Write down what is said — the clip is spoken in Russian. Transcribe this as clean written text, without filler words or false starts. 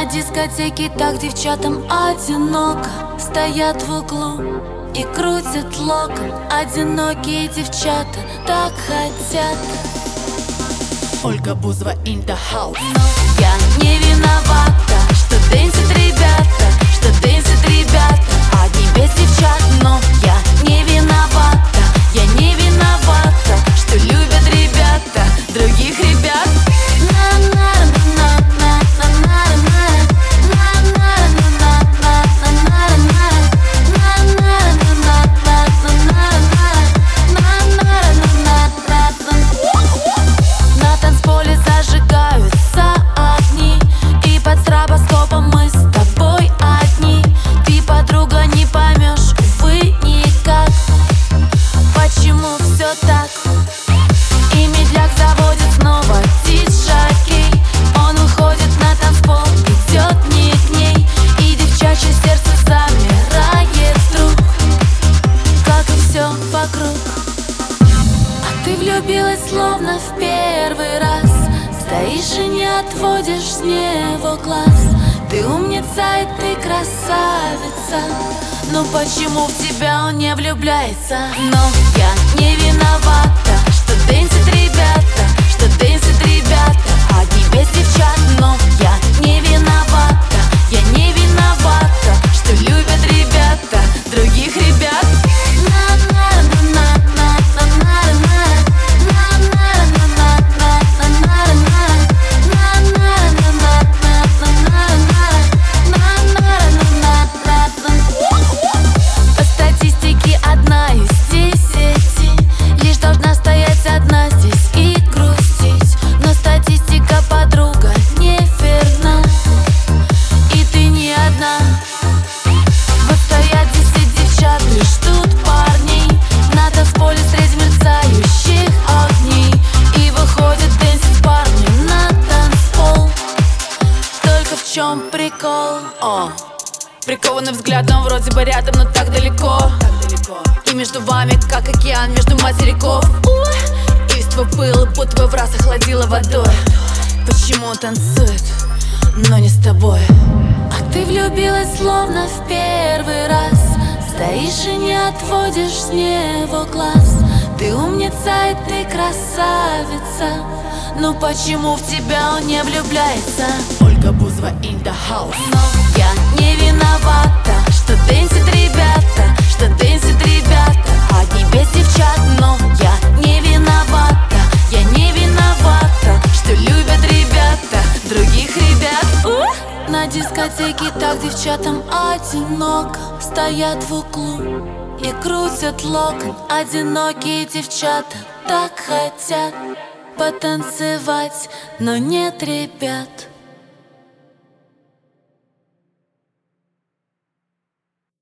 дискотеке так девчатам одиноко. Стоят в углу и крутят локон. Одинокие девчата так хотят. Ольга Бузова in the house. Но я не виновата, что дэнсят ребята, что дэнсят ребята одни без девчат. Но я не виновата, я не виновата, что любят ребята других ребят. На танцполе зажигаются огни, и под стробоскопом мы с тобой одни. Ты, подруга, не поймешь, увы, никак, почему все так. И медляк заводит снова диджей. Он выходит на танцпол, идет не к ней, и девчачье сердце замирает вдруг, как и все вокруг. А ты влюбилась словно в первый раз. Стоишь и не отводишь с него глаз. Ты умница и ты красавица, но почему в тебя он не влюбляется? Но я не виновата, что дэнсят ребята, что дэнсят ребята одни без девчат. Но я не виновата, я не виновата, что любят ребята других ребят. По статистике 1 из 10 лишь должна стоять одна здесь и грустить. Но статистика, подруга, не верна, и ты не одна. Вот стоят 10 девчат и ждут парней на танцполе среди мерцающих огней, и выходит дэнсить парни на танцпол. Только в чем прикол? Прикованным взглядом вроде бы рядом, но так далеко. И между вами, как океан между материков. И весь твой пыл, будто бы в раз охладила водой. Почему он танцует, но не с тобой? А ты влюбилась словно в первый раз. Стоишь и не отводишь с него глаз. Ты умница и ты красавица, но почему в тебя он не влюбляется? Ольга Бузова in the house. Но я не виновата, что дэнсят ребята, что дэнсят ребята одни без девчат. Но я не виновата, я не виновата, что любят ребята других ребят. На дискотеке так девчатам одиноко. Стоят в углу и крутят локон. Одинокие девчата так хотят потанцевать, но нет ребят.